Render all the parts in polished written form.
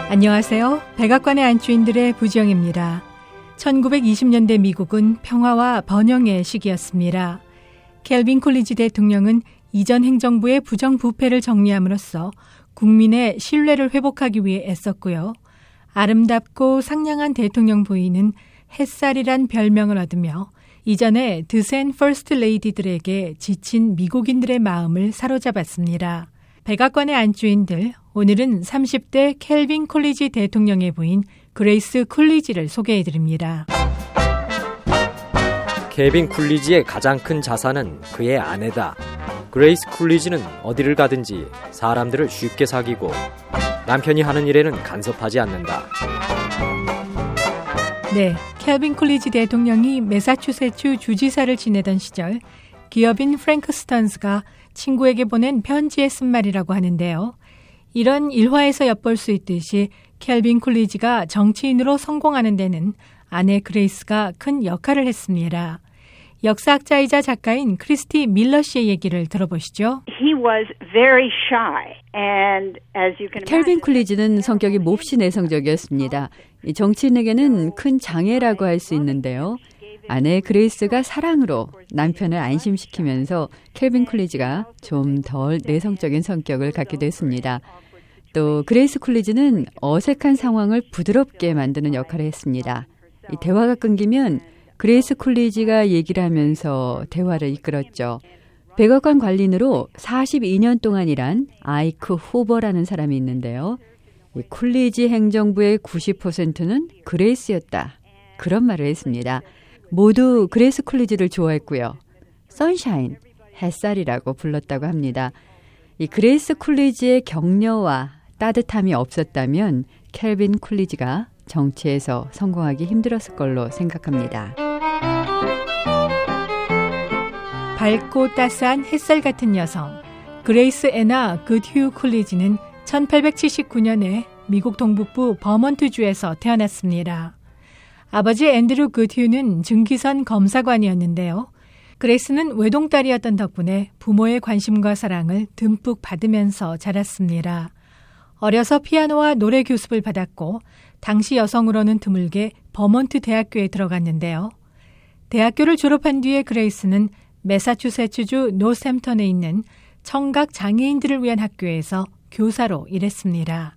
안녕하세요. 백악관의 안주인들의 부지영입니다. 1920년대 미국은 평화와 번영의 시기였습니다. 켈빈 콜리지 대통령은 이전 행정부의 부정부패를 정리함으로써 국민의 신뢰를 회복하기 위해 애썼고요. 아름답고 상냥한 대통령 부인은 햇살이란 별명을 얻으며 이전에 드센 퍼스트 레이디들에게 지친 미국인들의 마음을 사로잡았습니다. 백악관의 안주인들, 오늘은 30대 켈빈 콜리지 대통령의 부인 그레이스 콜리지를 소개해드립니다. 켈빈 콜리지의 가장 큰 자산은 그의 아내다. 그레이스 콜리지는 어디를 가든지 사람들을 쉽게 사귀고 남편이 하는 일에는 간섭하지 않는다. 네, 켈빈 콜리지 대통령이 매사추세츠 주지사를 지내던 시절 기업인 프랭크 스턴스가 친구에게 보낸 편지에 쓴 말이라고 하는데요. 이런 일화에서 엿볼 수 있듯이 켈빈 콜리지가 정치인으로 성공하는 데는 아내 그레이스가 큰 역할을 했습니다. 역사학자이자 작가인 크리스티 밀러 씨의 얘기를 들어보시죠. 켈빈 콜리지는 성격이 몹시 내성적이었습니다. 정치인에게는 큰 장애라고 할 수 있는데요. 아내 그레이스가 사랑으로 남편을 안심시키면서 켈빈 콜리지가 좀 덜 내성적인 성격을 갖게 됐습니다. 또 그레이스 콜리지는 어색한 상황을 부드럽게 만드는 역할을 했습니다. 이 대화가 끊기면 그레이스 콜리지가 얘기를 하면서 대화를 이끌었죠. 백악관 관리인으로 42년 동안 일한 아이크 후버라는 사람이 있는데요. 이 콜리지 행정부의 90%는 그레이스였다. 그런 말을 했습니다. 모두 그레이스 콜리지를 좋아했고요. 선샤인, 햇살이라고 불렀다고 합니다. 이 그레이스 콜리지의 격려와 따뜻함이 없었다면 켈빈 콜리지가 정치에서 성공하기 힘들었을 걸로 생각합니다. 밝고 따스한 햇살 같은 여성, 그레이스 애나 굿휴 콜리지는 1879년에 미국 동북부 버먼트주에서 태어났습니다. 아버지 앤드루 굿휴는 증기선 검사관이었는데요. 그레이스는 외동딸이었던 덕분에 부모의 관심과 사랑을 듬뿍 받으면서 자랐습니다. 어려서 피아노와 노래 교습을 받았고 당시 여성으로는 드물게 버먼트 대학교에 들어갔는데요. 대학교를 졸업한 뒤에 그레이스는 매사추세츠주 노샘턴에 있는 청각 장애인들을 위한 학교에서 교사로 일했습니다.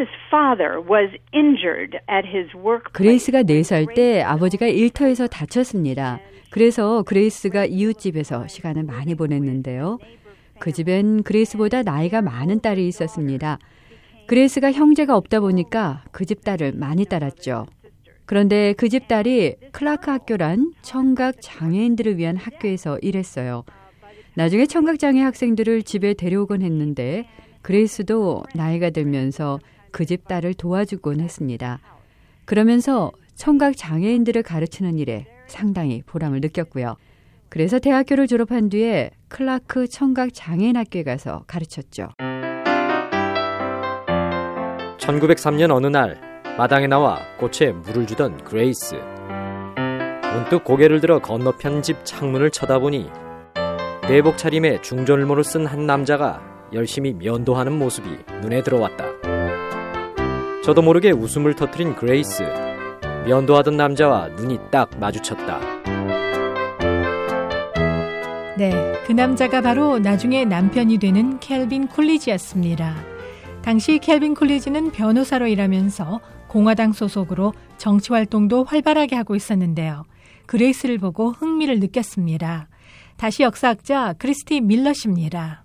그레이스가 4살 때 아버지가 일터에서 다쳤습니다. 그래서 그레이스가 이웃집에서 시간을 많이 보냈는데요. 그 집엔 그레이스보다 나이가 많은 딸이 있었습니다. 그레이스가 형제가 없다 보니까 그 집 딸을 많이 따랐죠. 그런데 그 집 딸이 클라크 학교란 청각 장애인들을 위한 학교에서 일했어요. 나중에 청각장애 학생들을 집에 데려오곤 했는데 그레이스도 나이가 들면서 그 집 딸을 도와주곤 했습니다. 그러면서 청각 장애인들을 가르치는 일에 상당히 보람을 느꼈고요. 그래서 대학교를 졸업한 뒤에 클라크 청각 장애인 학교에 가서 가르쳤죠. 1903년 어느 날 마당에 나와 꽃에 물을 주던 그레이스. 문득 고개를 들어 건너편 집 창문을 쳐다보니 내복 차림에 중절모를 쓴 한 남자가 열심히 면도하는 모습이 눈에 들어왔다. 저도 모르게 웃음을 터뜨린 그레이스. 면도하던 남자와 눈이 딱 마주쳤다. 네, 그 남자가 바로 나중에 남편이 되는 켈빈 콜리지였습니다. 당시 켈빈 콜리지는 변호사로 일하면서 공화당 소속으로 정치활동도 활발하게 하고 있었는데요. 그레이스를 보고 흥미를 느꼈습니다. 다시 역사학자 크리스티 밀러 씨입니다.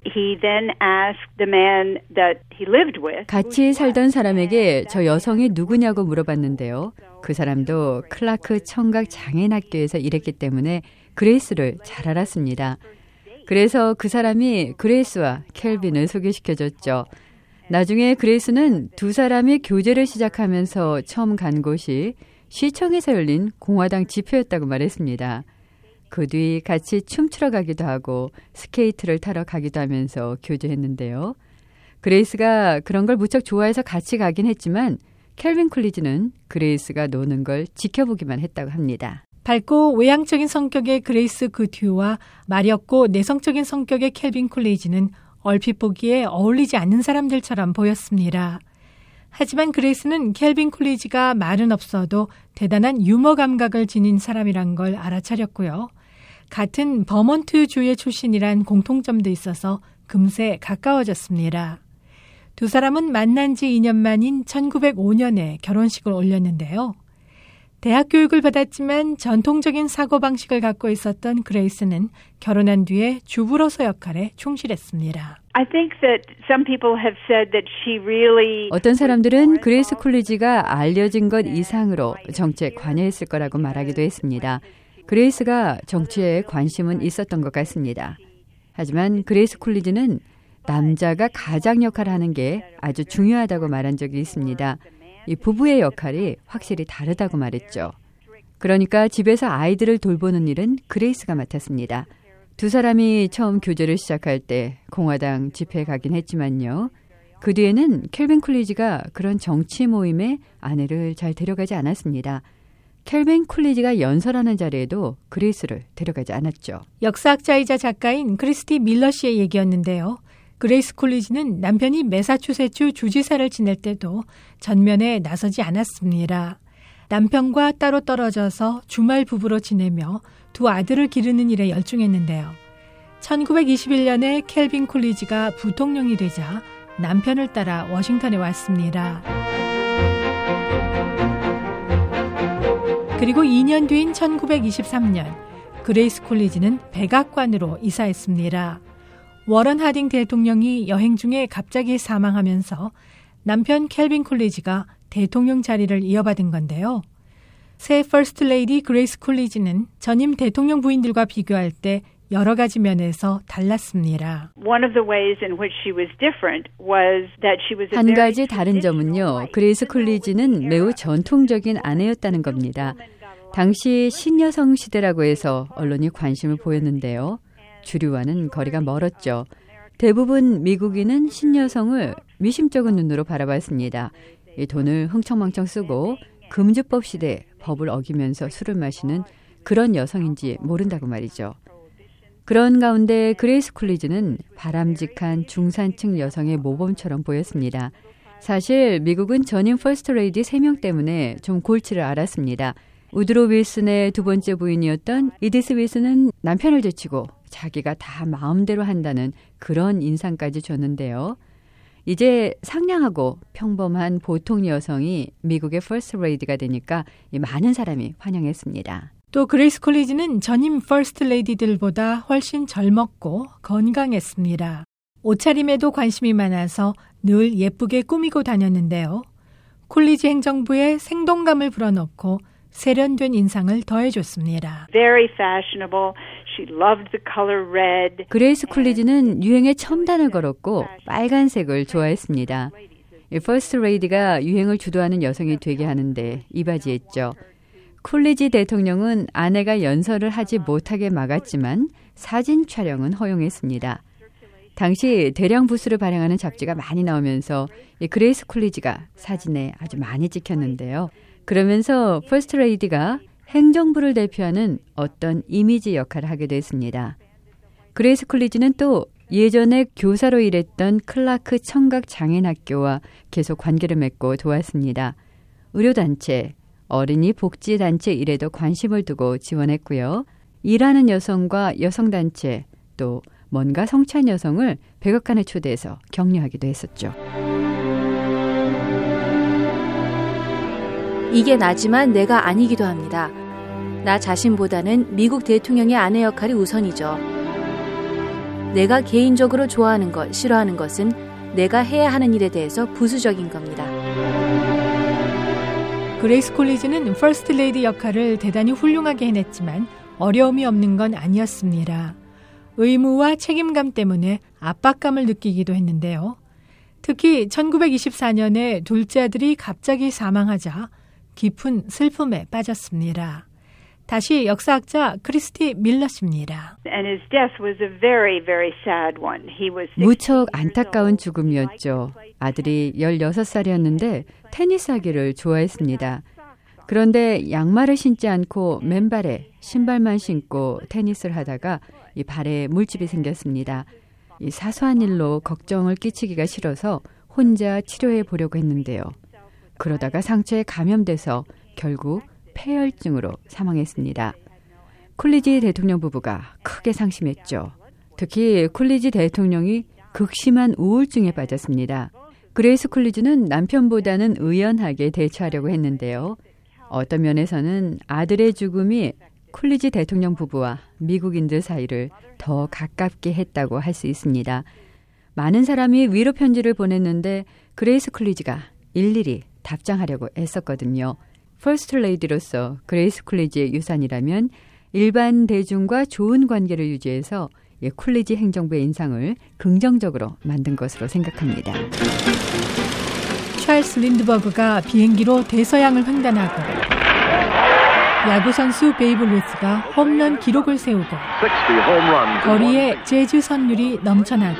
같이 살던 사람에게 저 여성이 누구냐고 물어봤는데요. 그 사람도 클라크 청각 장애인 학교에서 일했기 때문에 그레이스를 잘 알았습니다. 그래서 그 사람이 그레이스와 켈빈을 소개시켜줬죠. 나중에 그레이스는 두 사람이 교제를 시작하면서 처음 간 곳이 시청에서 열린 공화당 집회였다고 말했습니다. 그 뒤 같이 춤추러 가기도 하고 스케이트를 타러 가기도 하면서 교제했는데요. 그레이스가 그런 걸 무척 좋아해서 같이 가긴 했지만 켈빈 콜리지는 그레이스가 노는 걸 지켜보기만 했다고 합니다. 밝고 외향적인 성격의 그레이스 굿휴와 마렵고 내성적인 성격의 켈빈 콜리지는 얼핏 보기에 어울리지 않는 사람들처럼 보였습니다. 하지만 그레이스는 켈빈 쿨리지가 말은 없어도 대단한 유머 감각을 지닌 사람이란 걸 알아차렸고요. 같은 버몬트 주의 출신이란 공통점도 있어서 금세 가까워졌습니다. 두 사람은 만난 지 2년 만인 1905년에 결혼식을 올렸는데요. 대학 교육을 받았지만 전통적인 사고방식을 갖고 있었던 그레이스는 결혼한 뒤에 주부로서 역할에 충실했습니다. 어떤 사람들은 그레이스 쿨리지가 알려진 것 이상으로 정치에 관여했을 거라고 말하기도 했습니다. 그레이스가 정치에 관심은 있었던 것 같습니다. 하지만 그레이스 쿨리지는 남자가 가장 역할을 하는 게 아주 중요하다고 말한 적이 있습니다. 이 부부의 역할이 확실히 다르다고 말했죠. 그러니까 집에서 아이들을 돌보는 일은 그레이스가 맡았습니다. 두 사람이 처음 교제를 시작할 때 공화당 집회에 가긴 했지만요. 그 뒤에는 켈빈 쿨리지가 그런 정치 모임에 아내를 잘 데려가지 않았습니다. 켈빈 쿨리지가 연설하는 자리에도 그레이스를 데려가지 않았죠. 역사학자이자 작가인 크리스티 밀러 씨의 얘기였는데요. 그레이스 쿨리지는 남편이 매사추세츠 주지사를 지낼 때도 전면에 나서지 않았습니다. 남편과 따로 떨어져서 주말 부부로 지내며 두 아들을 기르는 일에 열중했는데요. 1921년에 켈빈 쿨리지가 부통령이 되자 남편을 따라 워싱턴에 왔습니다. 그리고 2년 뒤인 1923년 그레이스 쿨리지는 백악관으로 이사했습니다. 워런 하딩 대통령이 여행 중에 갑자기 사망하면서 남편 켈빈 쿨리지가 대통령 자리를 이어받은 건데요. 새 퍼스트 레이디 그레이스 쿨리지는 전임 대통령 부인들과 비교할 때 여러 가지 면에서 달랐습니다. 한 가지 다른 점은요. 그레이스 쿨리지는 매우 전통적인 아내였다는 겁니다. 당시 신여성 시대라고 해서 언론이 관심을 보였는데요. 주류와는 거리가 멀었죠. 대부분 미국인은 신여성을 미심쩍은 눈으로 바라봤습니다. 이 돈을 흥청망청 쓰고 금주법 시대 법을 어기면서 술을 마시는 그런 여성인지 모른다고 말이죠. 그런 가운데 그레이스 쿨리지는 바람직한 중산층 여성의 모범처럼 보였습니다. 사실 미국은 전임 퍼스트 레이디 3명 때문에 좀 골치를 앓았습니다. 우드로 윌슨의 두 번째 부인이었던 이디스 윌슨은 남편을 제치고 자기가 다 마음대로 한다는 그런 인상까지 줬는데요. 이제 상냥하고 평범한 보통 여성이 미국의 퍼스트 레이디가 되니까 많은 사람이 환영했습니다. 또 그레이스 쿨리지는 전임 퍼스트 레이디들보다 훨씬 젊었고 건강했습니다. 옷차림에도 관심이 많아서 늘 예쁘게 꾸미고 다녔는데요. 쿨리지 행정부에 생동감을 불어넣고 세련된 인상을 더해줬습니다. 그레이스 쿨리지는 유행에 첨단을 걸었고 빨간색을 좋아했습니다. 퍼스트 레이디가 유행을 주도하는 여성이 되게 하는데 이바지했죠. 쿨리지 대통령은 아내가 연설을 하지 못하게 막았지만 사진 촬영은 허용했습니다. 당시 대량 부수를 발행하는 잡지가 많이 나오면서 그레이스 쿨리지가 사진에 아주 많이 찍혔는데요. 그러면서 퍼스트 레이디가 행정부를 대표하는 어떤 이미지 역할을 하게 됐습니다. 그레이스 쿨리지는 또 예전에 교사로 일했던 클라크 청각 장애인학교와 계속 관계를 맺고 도왔습니다. 의료단체, 어린이 복지단체 일에도 관심을 두고 지원했고요. 일하는 여성과 여성단체, 또 뭔가 성취한 여성을 백악관에 초대해서 격려하기도 했었죠. 이게 나지만 내가 아니기도 합니다. 나 자신보다는 미국 대통령의 아내 역할이 우선이죠. 내가 개인적으로 좋아하는 것, 싫어하는 것은 내가 해야 하는 일에 대해서 부수적인 겁니다. 그레이스 쿨리지는 퍼스트 레이디 역할을 대단히 훌륭하게 해냈지만 어려움이 없는 건 아니었습니다. 의무와 책임감 때문에 압박감을 느끼기도 했는데요. 특히 1924년에 둘째 아들이 갑자기 사망하자 깊은 슬픔에 빠졌습니다. 다시 역사학자 크리스티 밀러 씨입니다. 무척 안타까운 죽음이었죠. 아들이 16살이었는데 테니스 하기를 좋아했습니다. 그런데 양말을 신지 않고 맨발에 신발만 신고 테니스를 하다가 이 발에 물집이 생겼습니다. 이 사소한 일로 걱정을 끼치기가 싫어서 혼자 치료해 보려고 했는데요. 그러다가 상처에 감염돼서 결국 폐혈증으로 사망했습니다. 쿨리지 대통령 부부가 크게 상심했죠. 특히 쿨리지 대통령이 극심한 우울증에 빠졌습니다. 그레이스 쿨리지는 남편보다는 의연하게 대처하려고 했는데요. 어떤 면에서는 아들의 죽음이 쿨리지 대통령 부부와 미국인들 사이를 더 가깝게 했다고 할 수 있습니다. 많은 사람이 위로 편지를 보냈는데 그레이스 쿨리지가 일일이 답장하려고 애썼거든요. 퍼스트 레이디로서 그레이스 쿨리지의 유산이라면 일반 대중과 좋은 관계를 유지해서 쿨리지 행정부의 인상을 긍정적으로 만든 것으로 생각합니다. 찰스 린드버그가 비행기로 대서양을 횡단하고 야구선수 베이브 루스가 홈런 기록을 세우고 거리에 재즈 선율이 넘쳐나고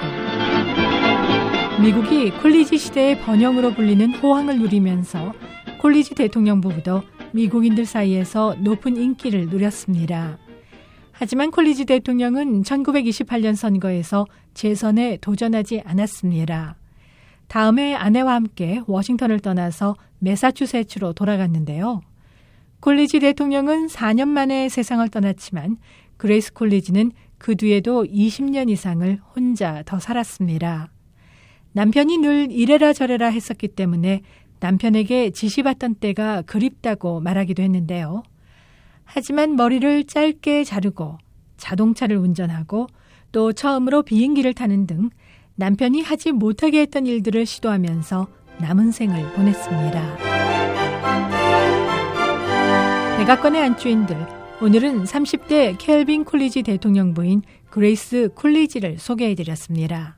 미국이 쿨리지 시대의 번영으로 불리는 호황을 누리면서 쿨리지 대통령 부부도 미국인들 사이에서 높은 인기를 누렸습니다. 하지만 쿨리지 대통령은 1928년 선거에서 재선에 도전하지 않았습니다. 다음해 아내와 함께 워싱턴을 떠나서 매사추세츠로 돌아갔는데요. 쿨리지 대통령은 4년 만에 세상을 떠났지만 그레이스 쿨리지는 그 뒤에도 20년 이상을 혼자 더 살았습니다. 남편이 늘 이래라 저래라 했었기 때문에 남편에게 지시받던 때가 그립다고 말하기도 했는데요. 하지만 머리를 짧게 자르고 자동차를 운전하고 또 처음으로 비행기를 타는 등 남편이 하지 못하게 했던 일들을 시도하면서 남은 생을 보냈습니다. 백악관의 안주인들, 오늘은 30대 켈빈 쿨리지 대통령 부인 그레이스 쿨리지를 소개해드렸습니다.